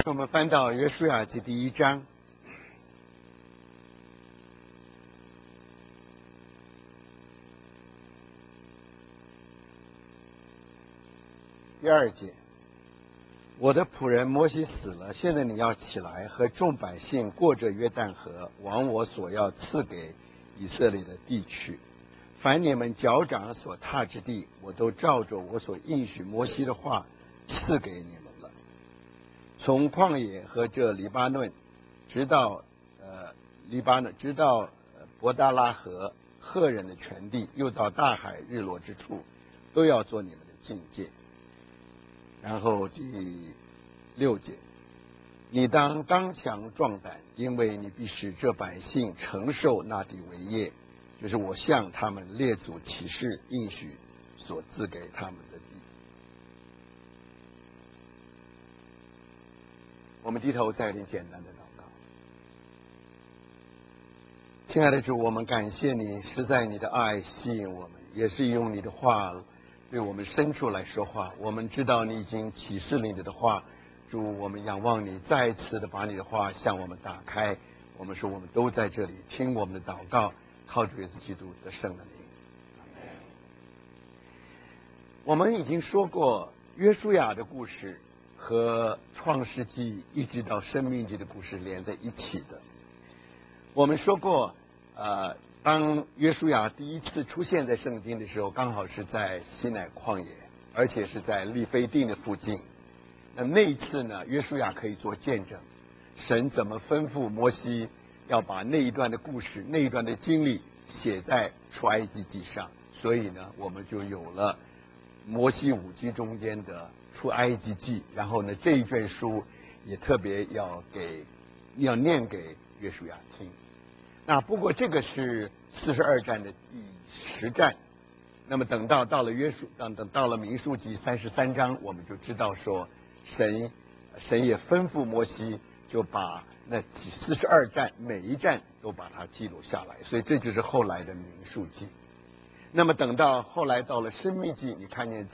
我们翻到约书亚记第1章第2节，我的仆人摩西死了，现在你要起来，和众百姓过着约旦河，往我所要赐给以色列的地去。凡你们脚掌所踏之地，我都照着我所应许摩西的话赐给你们了。从旷野和这黎巴嫩，直到伯大拉河赫人的全地，又到大海日落之处，都要做你们的境界。然后第6节，你当刚强壮胆，因为你必使这百姓承受那地为业，就是我向他们列祖起誓应许所赐给他们的地。我们低头再一点简单的祷告。亲爱的主，我们感谢你，实在你的爱吸引我们，也是用你的话对我们深处来说话。我们知道你已经启示了你的话，主，我们仰望你，再一次的把你的话向我们打开。我们说我们都在这里听我们的祷告，靠主耶稣基督得胜的名。我们已经说过约书亚的故事和创世纪一直到申命记的故事连在一起的。我们说过当约书亚第一次出现在圣经的时候，刚好是在西乃旷野，而且是在利非定的附近。那一次呢，约书亚可以做见证，神怎么吩咐摩西要把那一段的故事、那一段的经历写在出埃及记上，所以呢，我们就有了摩西5记中间的出埃及记。然后呢，这一卷书也特别要念给约书亚听。那不过这个是42战的第10战，那么等到了民数记33章，我们就知道说神也吩咐摩西，就把那42战每一战都把它记录下来，所以这就是后来的民数记。那么等到后来到了申命记，你看见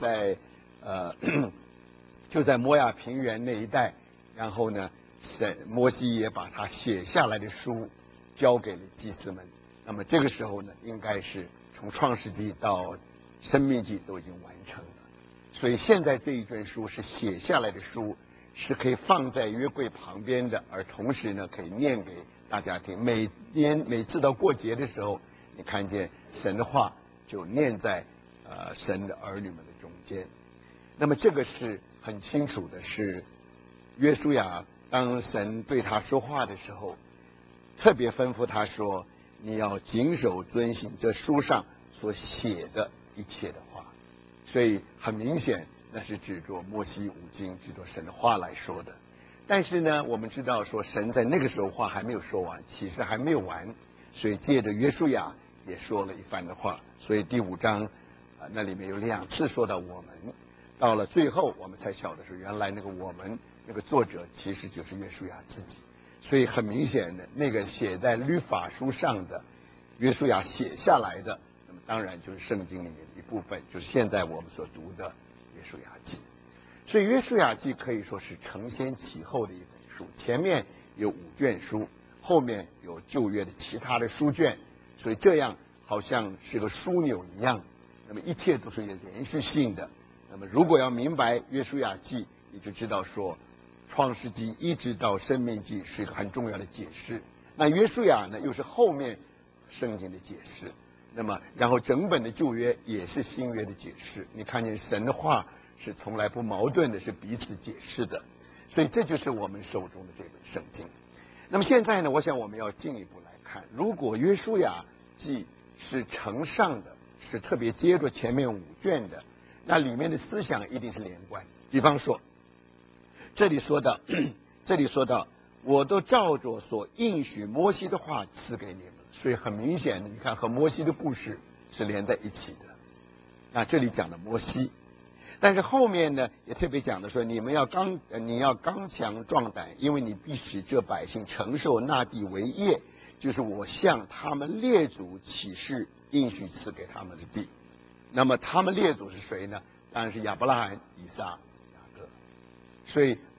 就在摩亚平原那一带，然后呢摩西也把他写下来的书交给了祭司们。那么这个时候呢，应该是从创世纪到申命记都已经完成了。所以现在这一卷书是写下来的书，是可以放在约柜旁边的，而同时呢可以念给大家听。每次到过节的时候，你看见神的话就念在神的儿女们的中间。那么这个是很清楚的，是约书亚当神对他说话的时候，特别吩咐他说，你要谨守遵行这书上所写的一切的话。所以很明显那是指着摩西5经，指着神的话来说的。但是呢，我们知道说神在那个时候话还没有说完，启示还没有完，所以借着约书亚也说了一番的话。所以第5章那里面有2次说到我们，到了最后我们才晓得说原来那个我们那个作者其实就是约书亚自己。所以很明显的，那个写在律法书上的约书亚写下来的，那么当然就是圣经里面的一部分，就是现在我们所读的约书亚记。所以约书亚记可以说是承先启后的一本书，前面有5卷书，后面有旧约的其他的书卷，所以这样好像是个枢纽一样，那么一切都是有连续性的。那么如果要明白约书亚记，你就知道说创世纪一直到申命记是一个很重要的解释，那约书亚呢又是后面圣经的解释。那么然后整本的旧约也是新约的解释，你看见神的话是从来不矛盾的，是彼此解释的。所以这就是我们手中的这本圣经。那么现在呢，我想我们要进一步来看，如果约书亚记是承上的，是特别接着前面5卷的，那里面的思想一定是连贯。比方说这里说到我都照着所应许摩西的话赐给你们，所以很明显的，你看和摩西的故事是连在一起的。那这里讲的摩西，但是后面呢也特别讲的说，你要刚强壮胆，因为你必使这百姓承受那地为业，就是我向他们列祖起誓应许赐给他们的地。那么他们列祖是谁呢？当然是亚伯拉罕、以撒、雅各。所以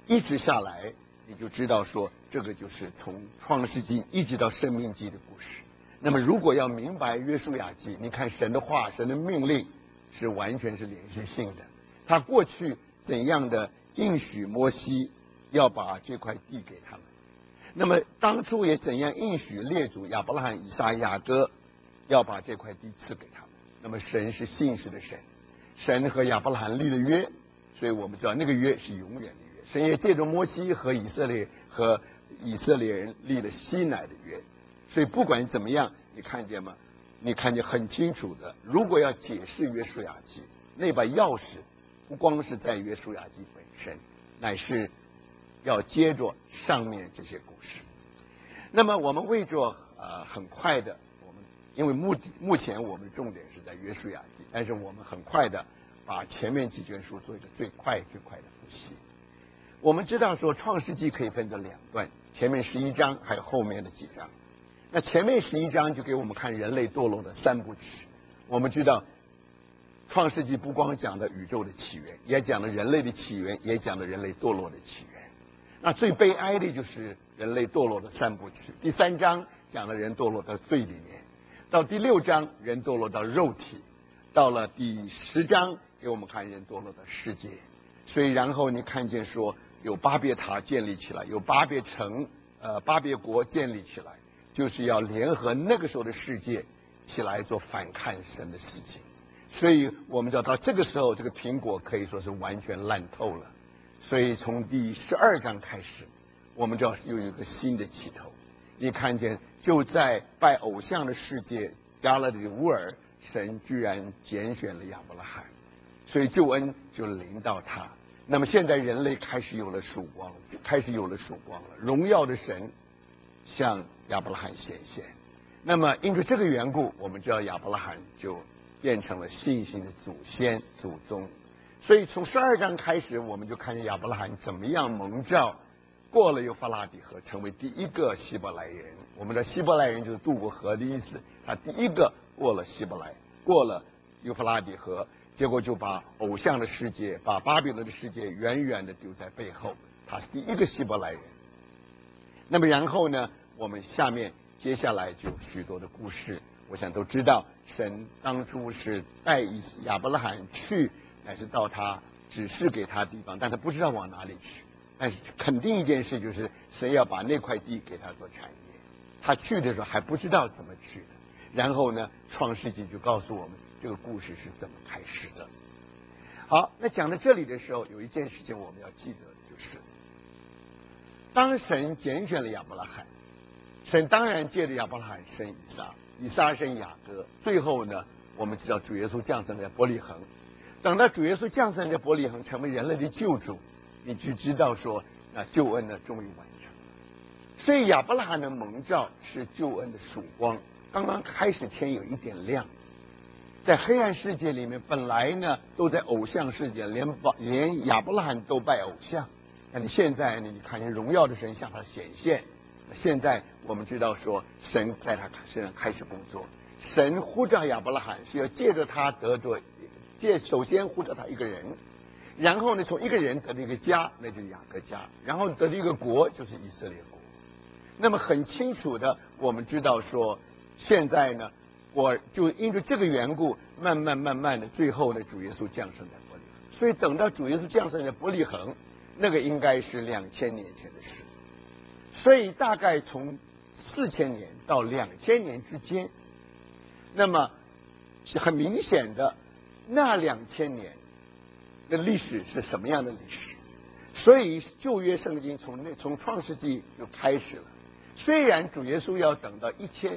一直下来，你就知道说，这个就是从创世纪一直到申命记的故事。那么如果要明白约书亚记，你看神的话，神的命令是完全是连续性的。他过去怎样的应许摩西要把这块地给他们，那么当初也怎样应许列祖亚伯拉罕、以撒、雅各要把这块地赐给他们。那么神是信实的神，神和亚伯拉罕立了约，所以我们知道那个约是永远的约。神也借着摩西和以色列人立了西乃的约。所以不管怎么样，你看见吗？你看见很清楚的。如果要解释约书亚记，那把钥匙不光是在约书亚记本身，乃是要接着上面这些故事。那么我们为着很快的，我们因为目前我们的重点是在约书亚记，但是我们很快的把前面几卷书做一个最快的复习。我们知道说创世纪可以分成两段，前面11章还有后面的几章。那前面11章就给我们看人类堕落的三部曲。我们知道创世纪不光讲了宇宙的起源，也讲了人类的起源，也讲了人类堕落的起源。那最悲哀的就是人类堕落的三部曲。第3章讲了人堕落到罪里面，到第6章人堕落到肉体，到了第10章给我们看人堕落到世界。所以然后你看见说有巴别塔建立起来，有巴别城巴别国建立起来，就是要联合那个时候的世界起来做反抗神的事情。所以我们知道到这个时候，这个苹果可以说是完全烂透了。所以从第12章开始，我们知道又有一个新的起头。你看见就在拜偶像的世界加勒底乌尔，神居然拣选了亚伯拉罕，所以救恩就临到他。那么现在人类开始有了曙光，荣耀的神向亚伯拉罕显现。那么因为这个缘故，我们知道亚伯拉罕就变成了信心的祖先祖宗。所以从12章开始，我们就看见亚伯拉罕怎么样蒙召，过了幼发拉底河，成为第一个希伯来人。我们的希伯来人就是渡过河的意思，他第一个过了幼发拉底河，结果就把偶像的世界，把巴比伦的世界远远的丢在背后，他是第一个希伯来人。那么然后呢，我们接下来就有许多的故事，我想都知道，神当初是带亚伯拉罕去，乃是到他指示给他的地方，但他不知道往哪里去。但是肯定一件事，就是神要把那块地给他做产业。他去的时候还不知道怎么去的。然后呢，创世纪就告诉我们这个故事是怎么开始的。好，那讲到这里的时候，有一件事情我们要记得，就是当神拣选了亚伯拉罕，神当然借着亚伯拉罕生以撒，以撒生雅各，最后呢，我们知道主耶稣降生在伯利恒。等到主耶稣降生在伯利恒，成为人类的救主，你就知道说，那救恩呢终于完成了。所以亚伯拉罕的蒙召是救恩的曙光。刚刚开始天有一点亮，在黑暗世界里面，本来呢都在偶像世界，连亚伯拉罕都拜偶像。那你现在呢？你看见荣耀的神向他显现。现在我们知道说，神在他身上开始工作。神呼召亚伯拉罕是要借着他首先呼召他一个人，然后呢从一个人得了一个家，那就是雅各家，然后得了一个国，就是以色列国。那么很清楚的，我们知道说，现在呢，我就因为这个缘故，慢慢的，最后呢，主耶稣降生在伯利恒。所以等到主耶稣降生在伯利恒，那个应该是2000年前的事。所以大概从4000年到2000年之间，那么是很明显的，那2000年的历史是什么样的历史？所以旧约圣经从创世纪就开始了。虽然主耶稣要等到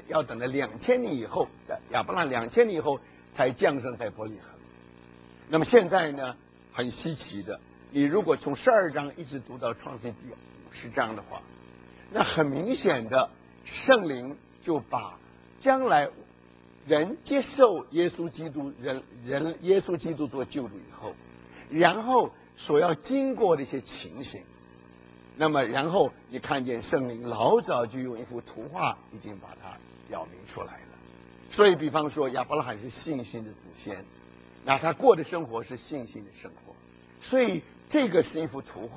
2000年以后，亚伯拉罕2000年以后才降生在伯利恒。那么现在呢，很稀奇的，你如果从12章一直读到创世纪50章的话，那很明显的，圣灵就把将来人接受耶稣基督，耶稣基督做救主以后，然后所要经过的一些情形，那么然后你看见圣灵老早就用一幅图画已经把它表明出来了。所以比方说亚伯拉罕是信心的祖先，那他过的生活是信心的生活，所以这个是一幅图画。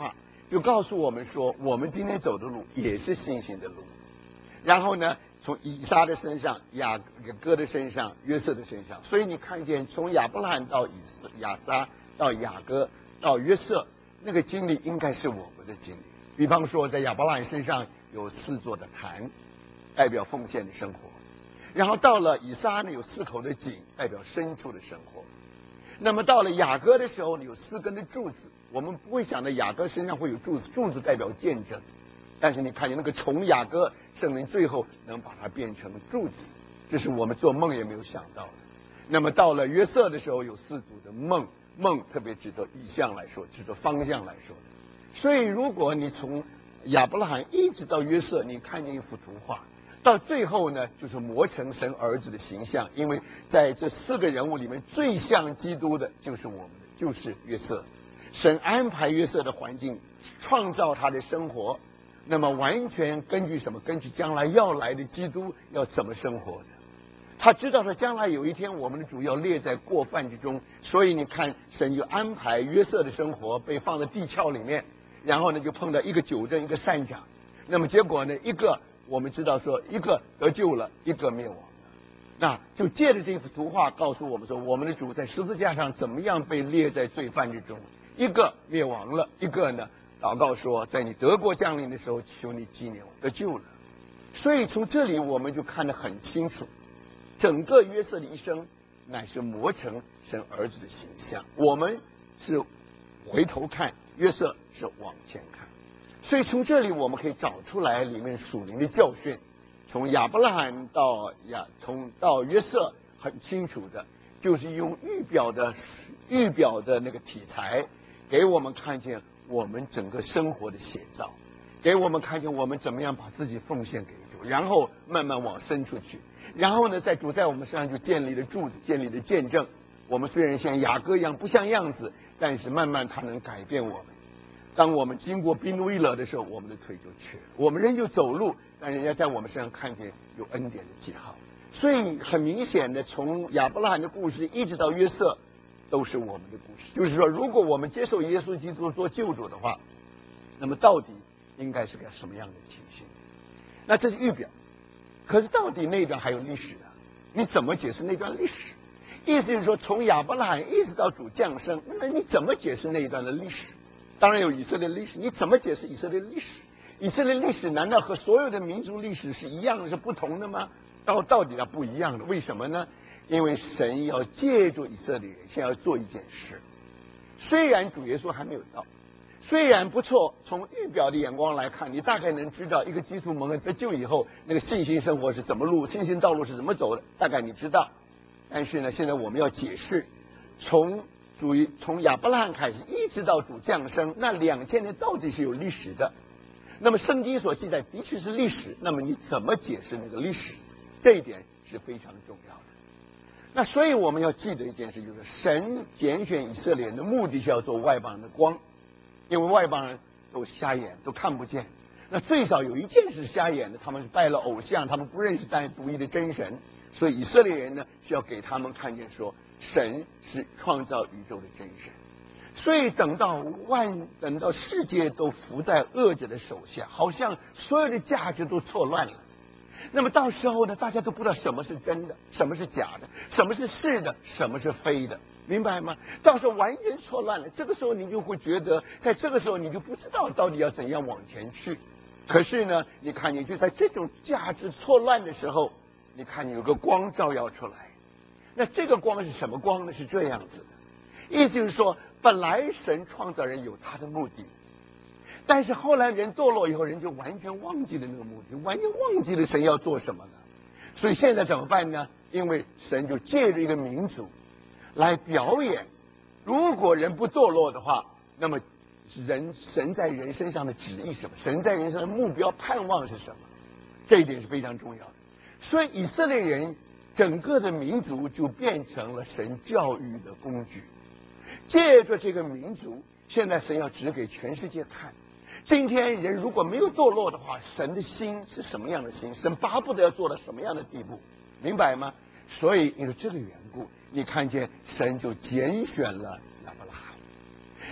就告诉我们说，我们今天走的路也是信心的路。然后呢，从以撒的身上、雅各的身上、约瑟的身上，所以你看见从亚伯拉罕到亚撒到雅各到约瑟，那个经历应该是我们的经历。比方说，在亚伯拉罕身上有4座的坛，代表奉献的生活；然后到了以撒呢，有4口的井，代表牲畜的生活。那么到了雅各的时候呢，有4根的柱子。我们不会想到雅各身上会有柱子，柱子代表见证。但是你看见那个从雅各，圣灵最后能把它变成柱子，这是我们做梦也没有想到的。那么到了约瑟的时候，有4组的梦，梦特别指的意象来说，指的方向来说的。所以如果你从亚伯拉罕一直到约瑟，你看见一幅图画，到最后呢，就是磨成神儿子的形象。因为在这4个人物里面，最像基督的就是我们的，就是约瑟。神安排约瑟的环境，创造他的生活，那么完全根据什么？根据将来要来的基督要怎么生活的。他知道说将来有一天我们的主要列在过犯之中，所以你看神就安排约瑟的生活被放在地壳里面，然后呢就碰到一个九正一个善长，那么结果呢一个我们知道说一个得救了，一个灭亡了。那就借着这幅图画告诉我们说，我们的主在十字架上怎么样被列在罪犯之中，一个灭亡了，一个呢祷告说在你得国降临的时候求你纪念我，得救了。所以从这里我们就看得很清楚，整个约瑟的一生乃是磨成神儿子的形象。我们是回头看，约瑟是往前看。所以从这里我们可以找出来里面属灵的教训。从亚伯拉罕到约瑟，很清楚的就是用预表的那个题材，给我们看见我们整个生活的写照，给我们看见我们怎么样把自己奉献给主，然后慢慢往深处去，然后呢，在主在我们身上就建立了柱子，建立了见证。我们虽然像雅各一样不像样子，但是慢慢它能改变我们。当我们经过兵路一勒的时候，我们的腿就瘸了，我们仍旧走路，但人家在我们身上看见有恩典的记号。所以很明显的，从亚伯拉罕的故事一直到约瑟，都是我们的故事。就是说，如果我们接受耶稣基督做救主的话，那么到底应该是个什么样的情形？那这是预表，可是到底那段还有历史啊？你怎么解释那段历史？意思就是说，从亚伯拉罕一直到主降生，那你怎么解释那一段的历史？当然有以色列历史，你怎么解释以色列历史？以色列历史难道和所有的民族历史是一样的，是不同的吗？到底它不一样的，为什么呢？因为神要借助以色列人，先要做一件事。虽然主耶稣还没有到，虽然不错，从预表的眼光来看，你大概能知道一个基督蒙恩得救以后，那个信心生活是怎么路，信心道路是怎么走的，大概你知道。但是呢，现在我们要解释，从亚伯拉罕开始一直到主降生，那2000年到底是有历史的。那么圣经所记载的确是历史，那么你怎么解释那个历史？这一点是非常重要的。那所以我们要记得一件事，就是神拣选以色列人的目的是要做外邦人的光，因为外邦人都瞎眼，都看不见。那最少有一件是瞎眼的，他们是拜了偶像，他们不认识独一的真神，所以以色列人呢是要给他们看见说，神是创造宇宙的真神。所以等到世界都伏在恶者的手下，好像所有的价值都错乱了。那么到时候呢，大家都不知道什么是真的，什么是假的，什么是是的，什么是非的，明白吗？到时候完全错乱了，这个时候你就会觉得，在这个时候你就不知道到底要怎样往前去。可是呢，你看你就在这种价值错乱的时候，你看你有个光照耀出来。那这个光是什么光呢？是这样子的，意思就是说，本来神创造人有他的目的，但是后来人堕落以后，人就完全忘记了那个目的，完全忘记了神要做什么了。所以现在怎么办呢？因为神就借着一个民族来表演，如果人不堕落的话，那么神在人身上的旨意是什么？神在人身上的目标盼望是什么？这一点是非常重要的。所以以色列人整个的民族就变成了神教育的工具。借着这个民族，现在神要指给全世界看，今天人如果没有堕落的话，神的心是什么样的心？神巴不得要做到什么样的地步？明白吗？所以因为这个缘故，你看见神就拣选了亚伯拉罕。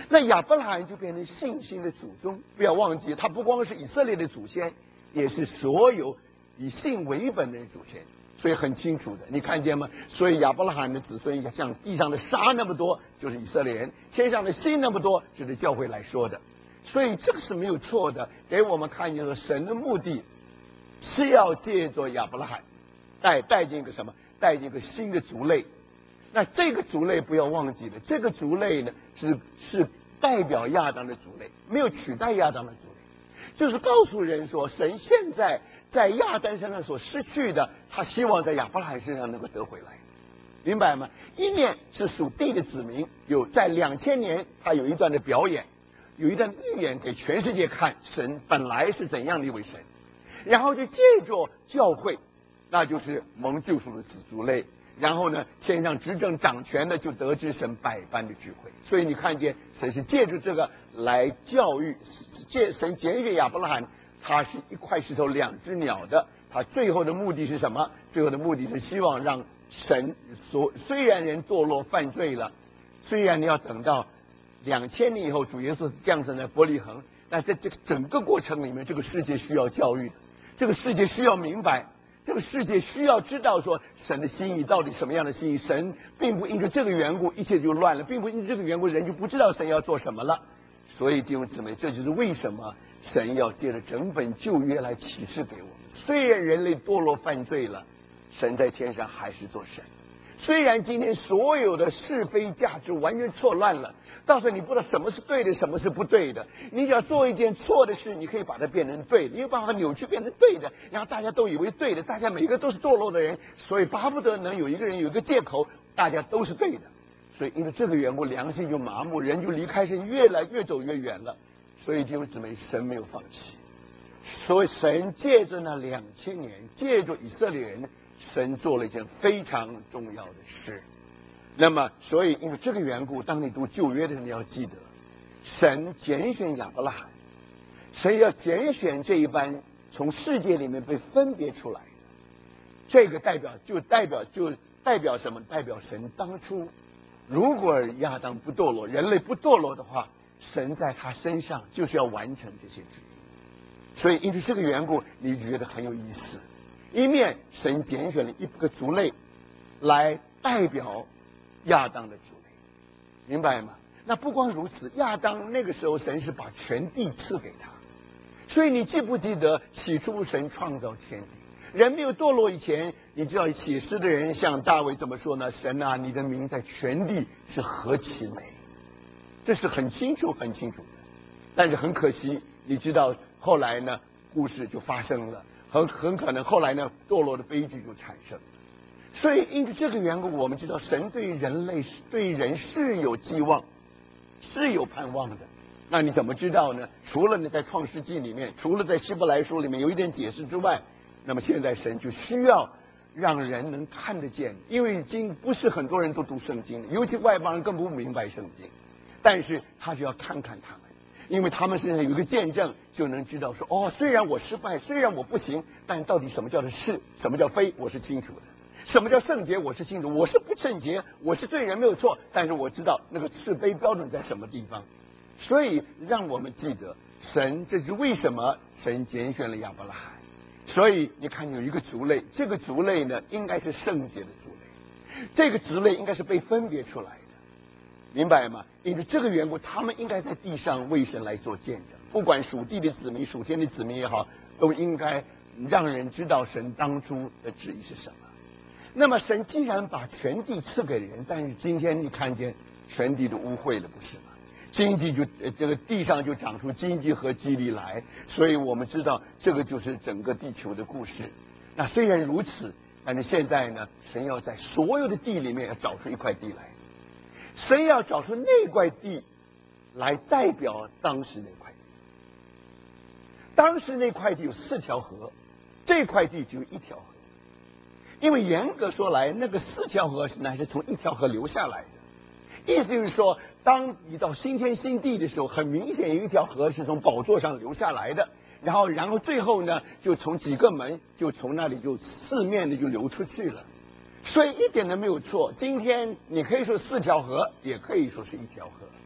那亚伯拉罕就变成信心的祖宗。不要忘记，他不光是以色列的祖先，也是所有以信为本的祖先。所以很清楚的，你看见吗？所以亚伯拉罕的子孙像地上的沙那么多，就是以色列人；天上的星那么多，就是教会来说的。所以这个是没有错的，给我们看见说神的目的是要借着亚伯拉罕带进一个什么？带进一个新的族类。那这个族类不要忘记了，这个族类呢是代表亚当的族类，没有取代亚当的族类，就是告诉人说，神现在在亚当身上所失去的，他希望在亚伯拉罕身上能够得回来，明白吗？一面是属地的子民，有在2000年他有一段的表演，有一段预言给全世界看，神本来是怎样的一位神，然后就借着教会，那就是蒙救赎的子族类。然后呢，天上执政掌权的就得知神百般的智慧。所以你看见神是借助这个来教育，神拣选亚伯拉罕，他是一块石头两只鸟的。他最后的目的是什么？最后的目的是希望让神虽然人堕落犯罪了，虽然你要等到2000年以后主耶稣降生在伯利恒，但在这个整个过程里面，这个世界需要教育的，这个世界需要明白。这个世界需要知道说神的心意到底什么样的心意，神并不因着这个缘故一切就乱了，并不因着这个缘故人就不知道神要做什么了。所以弟兄姊妹，这就是为什么神要借着整本旧约来启示给我们。虽然人类堕落犯罪了，神在天上还是做神。虽然今天所有的是非价值完全错乱了，到时候你不知道什么是对的，什么是不对的。你只要做一件错的事，你可以把它变成对的，你有办法扭曲变成对的，然后大家都以为对的，大家每个都是堕落的人，所以巴不得能有一个人有一个借口，大家都是对的。所以因为这个缘故，良心就麻木，人就离开神越走越远了。所以弟兄姊妹，神没有放弃，所以神借着那2000年，借着以色列人，神做了一件非常重要的事。那么所以因为这个缘故，当你读旧约的时候，你要记得神拣选亚伯拉罕，神要拣选这一班从世界里面被分别出来的，这个代表什么？代表神当初如果亚当不堕落，人类不堕落的话，神在他身上就是要完成这些旨意。所以因为这个缘故，你觉得很有意思。一面神拣选了一个族类来代表亚当的族类，明白吗？那不光如此，亚当那个时候神是把全地赐给他，所以你记不记得起初神创造天地，人没有堕落以前，你知道写诗的人像大卫怎么说呢？神啊，你的名在全地是何其美，这是很清楚的。但是很可惜，你知道后来呢，故事就发生了，很可能后来呢，堕落的悲剧就产生了。所以因为这个缘故，我们知道神对人类对人是有寄望，是有盼望的。那你怎么知道呢？除了你在创世纪里面，除了在希伯来书里面有一点解释之外，那么现在神就需要让人能看得见，因为不是很多人都读圣经，尤其外邦人更不明白圣经，但是他就要看看他们，因为他们身上有一个见证，就能知道说，哦，虽然我失败，虽然我不行，但到底什么叫做是，什么叫非，我是清楚的。什么叫圣洁？我是清楚，我是不圣洁，我是罪人没有错，但是我知道那个是非标准在什么地方。所以让我们记得神，这是为什么神拣选了亚伯拉罕。所以你看有一个族类，这个族类呢应该是圣洁的族类，这个族类应该是被分别出来的，明白吗？因为这个缘故，他们应该在地上为神来做见证，不管属地的子民属天的子民也好，都应该让人知道神当初的旨意是什么。那么神既然把全地赐给人，但是今天你看见全地都污秽了，不是吗？经济就这个地上就长出荆棘和蒺藜来，所以我们知道这个就是整个地球的故事。那虽然如此，但是现在呢，神要在所有的地里面要找出一块地来，神要找出那块地来代表当时那块地。当时那块地有4条河，这块地只有1条河。因为严格说来，那个4条河乃是从1条河流下来的。意思就是说，当你到新天新地的时候，很明显有1条河是从宝座上流下来的，然后最后呢，就从几个门，就从那里就四面的就流出去了。所以一点都没有错。今天你可以说4条河，也可以说是1条河。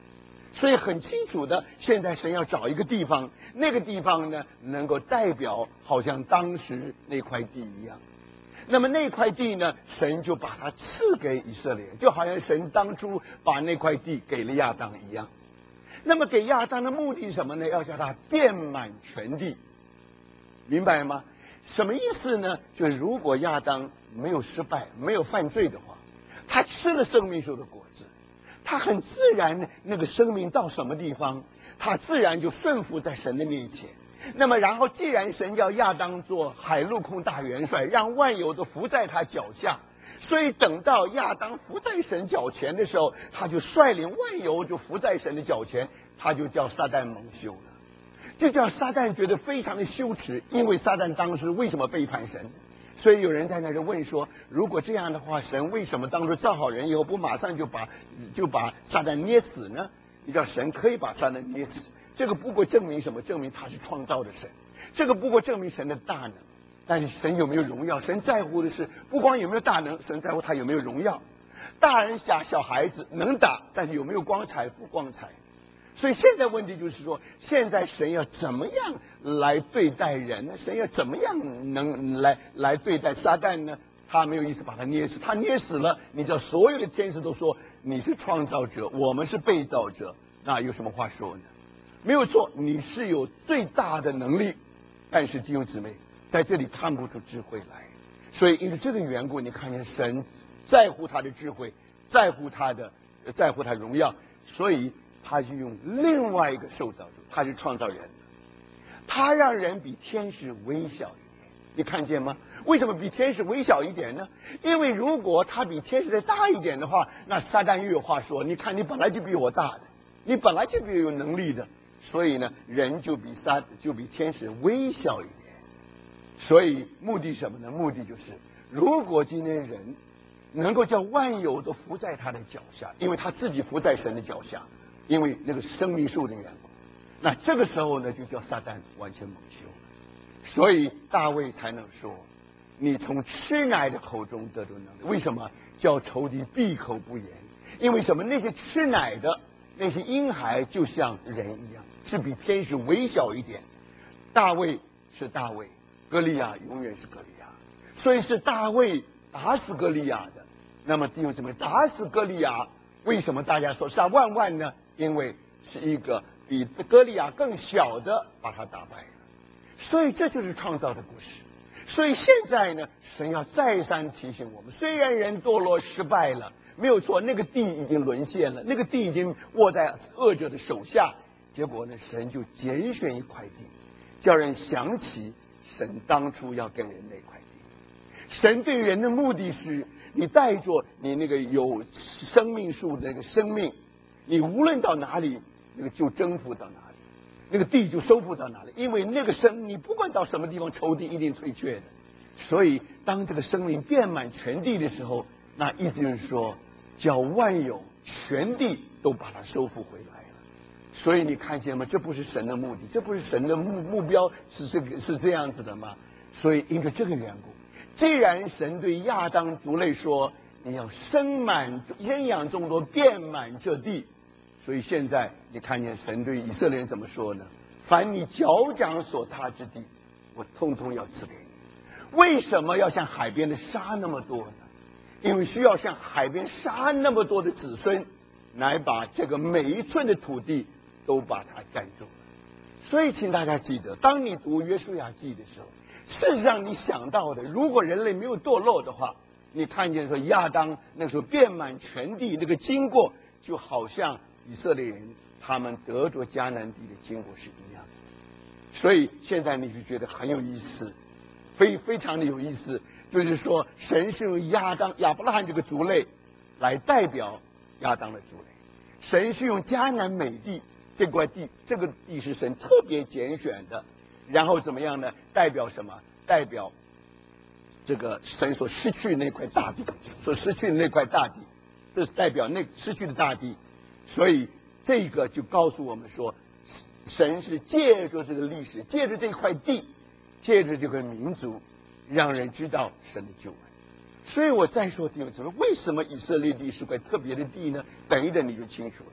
所以很清楚的，现在神要找一个地方，那个地方呢，能够代表好像当时那块地一样。那么那块地呢，神就把它赐给以色列，就好像神当初把那块地给了亚当一样。那么给亚当的目的是什么呢？要叫他遍满全地，明白吗？什么意思呢？就是如果亚当没有失败，没有犯罪的话，他吃了生命树的果子，他很自然那个生命到什么地方，他自然就顺服在神的面前。那么然后既然神叫亚当做海陆空大元帅，让万有都伏在他脚下，所以等到亚当伏在神脚前的时候，他就率领万有就伏在神的脚前，他就叫撒旦蒙羞了。这叫撒旦觉得非常的羞耻，因为撒旦当时为什么背叛神？所以有人在那里问说，如果这样的话，神为什么当初造好人以后不马上就把撒旦捏死呢？你知道神可以把撒旦捏死，这个不过证明什么？证明他是创造的神，这个不过证明神的大能。但是神有没有荣耀？神在乎的是不光有没有大能，神在乎他有没有荣耀。大人打小孩子能打，但是有没有光彩？不光彩。所以现在问题就是说，现在神要怎么样来对待人呢？神要怎么样能来对待撒旦呢？他没有意思把他捏死，他捏死了，你知道所有的天使都说你是创造者，我们是被造者，那有什么话说呢？没有错，你是有最大的能力，但是弟兄姊妹在这里看不出智慧来。所以因为这个缘故，你看见神在乎他的智慧，在乎他荣耀，所以他就用另外一个受造主，他是创造人的，他让人比天使微小一点。你看见吗？为什么比天使微小一点呢？因为如果他比天使再大一点的话，那撒旦又有话说，你看你本来就比我大的，你本来就比我有能力的，所以呢，人就比天使微小一点。所以目的什么呢？目的就是如果今天人能够叫万有都伏在他的脚下，因为他自己伏在神的脚下，因为那个生命树的缘故，那这个时候呢，就叫撒旦完全蒙羞了。所以大卫才能说，你从吃奶的口中得着能力。为什么叫仇敌闭口不言？因为什么？那些吃奶的那些婴孩就像人一样，是比天使微小一点。大卫是大卫，歌利亚永远是歌利亚，所以是大卫打死歌利亚的。那么弟兄姊妹，打死歌利亚，为什么大家说杀万万呢？因为是一个比歌利亚更小的把他打败了。所以这就是创造的故事。所以现在呢，神要再三提醒我们，虽然人堕落失败了，没有错，那个地已经沦陷了，那个地已经握在恶者的手下，结果呢，神就拣选一块地，叫人想起神当初要给人那块地。神对人的目的是，你带着你那个有生命树的那个生命，你无论到哪里，那个就征服到哪里，那个地就收复到哪里。因为那个你不管到什么地方，仇敌一定退却的。所以当这个生命遍满全地的时候，那意思就是说，叫万有全地都把它收复回来了。所以你看见吗？这不是神的目的，这不是神的目标，是这样子的吗？所以因着这个缘故，既然神对亚当族类说，你要生养众多，遍满这地，所以现在你看见神对以色列人怎么说呢？凡你脚掌所踏之地，我通通要赐给你。为什么要像海边的沙那么多呢？因为需要像海边沙那么多的子孙，来把这个每一寸的土地都把它占住了。所以请大家记得，当你读约书亚记的时候，事实上你想到的，如果人类没有堕落的话，你看见说亚当那时候遍满全地那个经过，就好像以色列人他们得着迦南地的经过是一样的。所以现在你就觉得很有意思，非常的有意思，就是说神是用亚伯拉罕这个族类来代表亚当的族类，神是用迦南美地这块地，这个地是神特别拣选的，然后怎么样呢？代表什么？代表这个神所失去那块大地，所失去的那块大地，这是代表那失去的大地。所以这个就告诉我们说，神是借着这个历史，借着这块地，借着这个民族，让人知道神的救恩。所以我再说弟兄姊妹，为什么以色列地是块特别的地呢？等一等你就清楚了。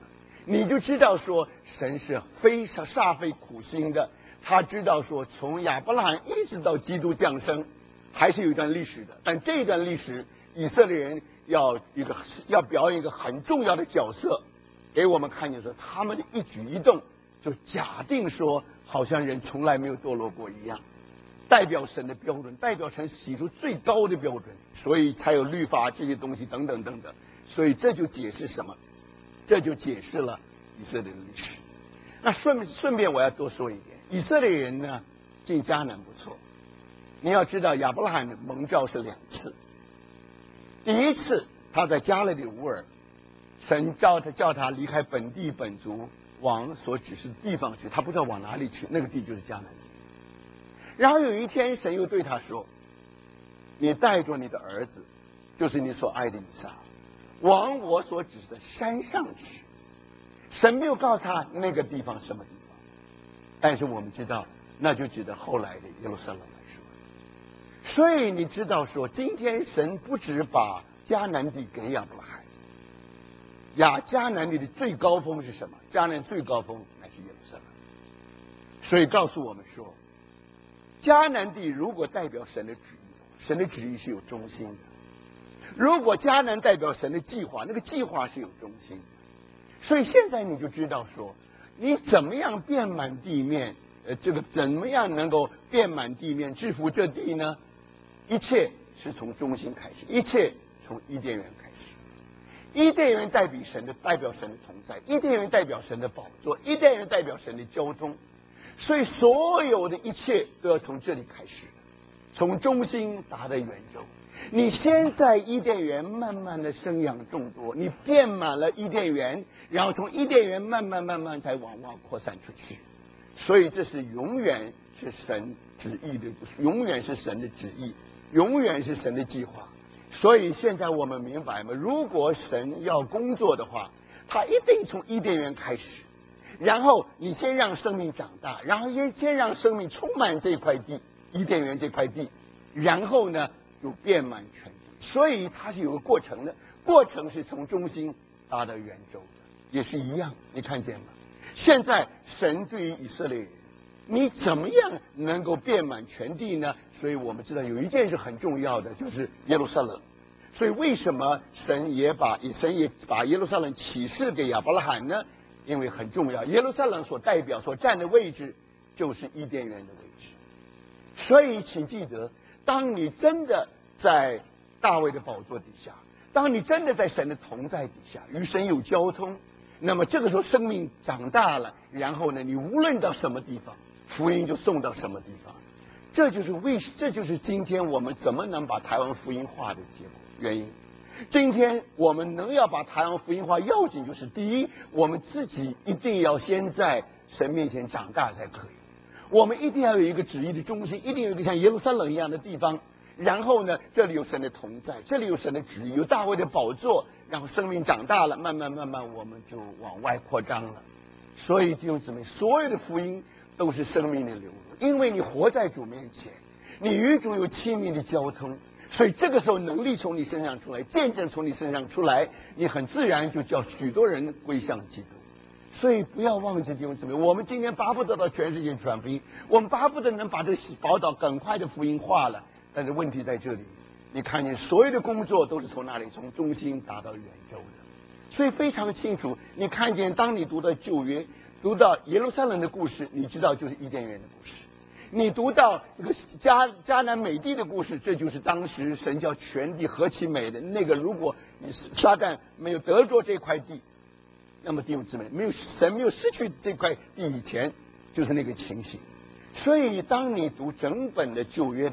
你就知道说神是非常煞费苦心的。他知道说从亚伯拉罕一直到基督降生，还是有一段历史的。但这一段历史，以色列人要表演一个很重要的角色，给我们看见说他们的一举一动，就假定说好像人从来没有堕落过一样，代表神的标准，代表神洗出最高的标准，所以才有律法这些东西等等等等。所以这就解释什么？这就解释了以色列的历史。那顺便我要多说一点，以色列人呢进迦南不错。你要知道亚伯拉罕的蒙召是2次，第一次他在加勒底乌尔，神叫他离开本地本族，往所指示的地方去，他不知道往哪里去，那个地就是迦南地。然后有一天神又对他说，你带着你的儿子，就是你所爱的以撒，往我所指示的山上去。神没有告诉他那个地方什么地方，但是我们知道那就指的后来的耶路撒冷来说。所以你知道说今天神不只把迦南地给亚伯拉罕，迦南地的最高峰是什么？迦南最高峰乃是耶路撒冷。所以告诉我们说，迦南地如果代表神的旨意，神的旨意是有中心的；如果迦南代表神的计划，那个计划是有中心的。所以现在你就知道说，你怎么样遍满地面，怎么样能够遍满地面，制服这地呢？一切是从中心开始，一切从伊甸园开始。伊甸园代表神的同在，伊甸园代表神的宝座，伊甸园代表神的交通。所以所有的一切都要从这里开始，从中心达到圆周。你先在伊甸园慢慢的生养众多，你遍满了伊甸园，然后从伊甸园慢慢才往外扩散出去。所以这是永远是神旨意的，永远是神的旨意，永远是神的计划。所以现在我们明白吗？如果神要工作的话，他一定从伊甸园开始，然后你先让生命长大，然后先让生命充满这块地，伊甸园这块地，然后呢就遍满全地。所以它是有个过程的，过程是从中心达到圆周的，也是一样。你看见吗？现在神对于以色列人，你怎么样能够遍满全地呢？所以我们知道有一件事很重要的，就是耶路撒冷。所以为什么神也把耶路撒冷启示给亚伯拉罕呢？因为很重要，耶路撒冷所代表所站的位置就是伊甸园的位置。所以请记得，当你真的在大卫的宝座底下，当你真的在神的同在底下，与神有交通，那么这个时候生命长大了，然后呢，你无论到什么地方，福音就送到什么地方。这就是今天我们怎么能把台湾福音化的结果原因。今天我们能要把台湾福音化，要紧就是第一，我们自己一定要先在神面前长大才可以。我们一定要有一个旨意的中心，一定有一个像耶路撒冷一样的地方。然后呢，这里有神的同在，这里有神的旨意，有大卫的宝座，然后生命长大了，慢慢我们就往外扩张了。所以弟兄姊妹，所有的福音都是生命的流露，因为你活在主面前，你与主有亲密的交通，所以这个时候能力从你身上出来，见证从你身上出来，你很自然就叫许多人归向基督。所以不要忘记弟兄姊妹，我们今天巴不得到全世界传福音，我们巴不得能把这宝岛赶快的福音化了。但是问题在这里，你看见所有的工作都是从哪里？从中心达到圆周的。所以非常清楚，你看见当你读到旧约，读到耶路撒冷的故事，你知道就是伊甸园的故事。你读到这个迦南美地的故事，这就是当时神叫全地何其美的那个。如果你撒旦没有得着这块地，那么弟兄姊妹，神没有失去这块地以前，就是那个情形。所以当你读整本的旧约